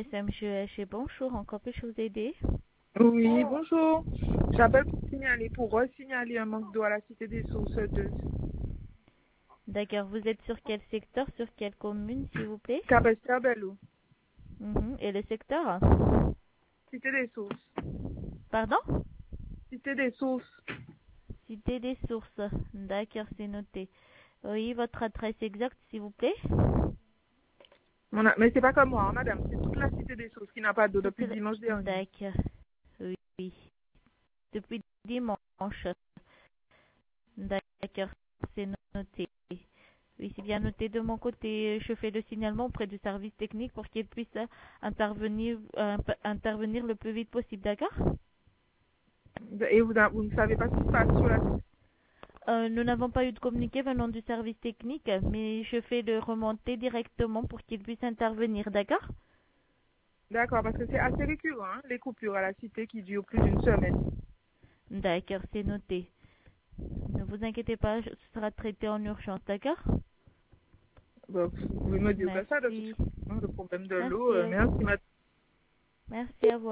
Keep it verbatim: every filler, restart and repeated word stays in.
S M G H, bonjour, encore puis-je vous aider? Oui, bonjour. J'appelle pour signaler, pour re-signaler un manque d'eau à la Cité des Sources deux. D'accord, vous êtes sur quel secteur, sur quelle commune, s'il vous plaît? Cabestabello, Mhm. Et le secteur? Cité des Sources. Pardon? Cité des Sources. Cité des sources. D'accord, c'est noté. Oui, votre adresse exacte, s'il vous plaît? On a- Mais c'est pas comme moi, hein, madame. C'est toute la Cité des Sources qui n'a pas d'eau Toute depuis la- dimanche dernier. D'accord, oui. oui. Depuis dimanche. D'accord, c'est noté. Oui, c'est bien noté de mon côté. Je fais le signalement auprès du service technique pour qu'il puisse euh, intervenir, euh, intervenir le plus vite possible, d'accord? Et vous, a- vous ne savez pas ce qui se passe sur la Cité. Euh, nous n'avons pas eu de communiqué venant du service technique, mais je fais le remonter directement pour qu'il puisse intervenir, d'accord? D'accord, parce que c'est assez récurrent, hein, les coupures à la Cité qui durent plus d'une semaine. D'accord, c'est noté. Ne vous inquiétez pas, ce sera traité en urgence, d'accord? Donc, vous pouvez me dire que ça, de toute Merci. façon, le problème de l'eau. Merci. euh, Merci, madame. Merci à vous.